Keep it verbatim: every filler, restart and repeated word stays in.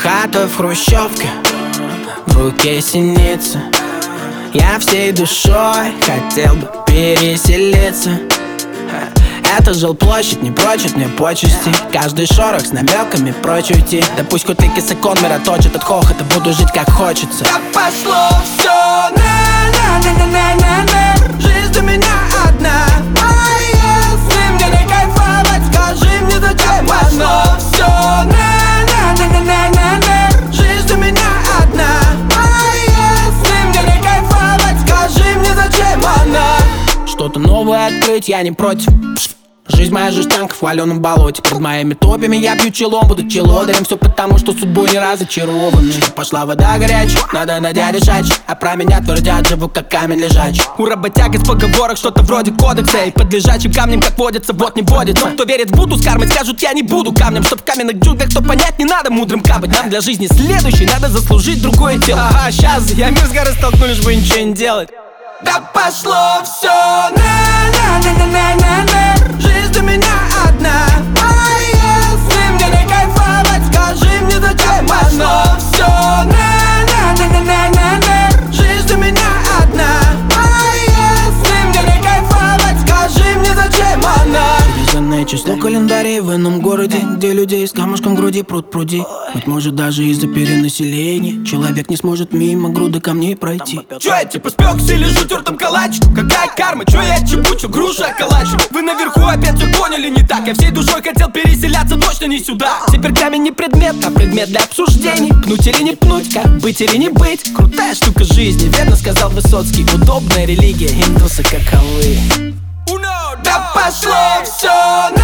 Хата в хрущевке, в руке синица. Я всей душой хотел бы переселиться. Это жилплощадь не прочит мне почести. Каждый шорох с намеками прочь уйти. Да пусть хоть и кисакон мироточит от хохота, буду жить как хочется. Да пошло все на-на-на-на-на-на-на. Жизнь для меня одна. А если мне не кайфовать, скажи мне, зачем пошло все на-на-на-на-на-на. Жизнь для меня одна. А если мне не кайфовать, скажи мне, зачем она. Что-то новое открыть я не против. Жизнь моя жестянка в хваленом болоте. Под моими топями я пью челом, буду челодарем. Все потому, что судьбой не разочарован. Пошла вода горячая, надо найдя решать. А про меня твердят, живу как камень лежачий. У работяг из поговорок что-то вроде кодекса. И под лежачим камнем, как водится, вот не водится. Кто верит в Будду с кармой, скажут, я не буду камнем. Чтоб в каменных джунглях, то понять не надо мудрым капать. Нам для жизни следующей надо заслужить другое тело. Ага, сейчас я мир с горы столкну, лишь бы ничего не делать. Да пошло все на-на-на-на-на-на. Жизнь для меня одна. А если мне не кайфовать, скажи мне, зачем пошло все на-на-на-на-на-на. Жизнь для меня одна. А если мне не кайфовать, скажи мне, зачем она. Срезанное число календарей в ином городе, где людей с камушком в груди пруд пруди. Быть может, даже из-за перенаселения человек не сможет мимо груды камней пройти. Чё я типа спёкся или жу тёртым калачиком? Какая карма, чё я чебучу, грушу околачиваю? Вы наверху опять всё поняли не так. Я всей душой хотел переселяться, точно не сюда. Теперь камень не предмет, а предмет для обсуждений. Пнуть или не пнуть, как быть или не быть. Крутая штука жизни, верно сказал Высоцкий. Удобная религия, индусы каковы. Да пошло всё на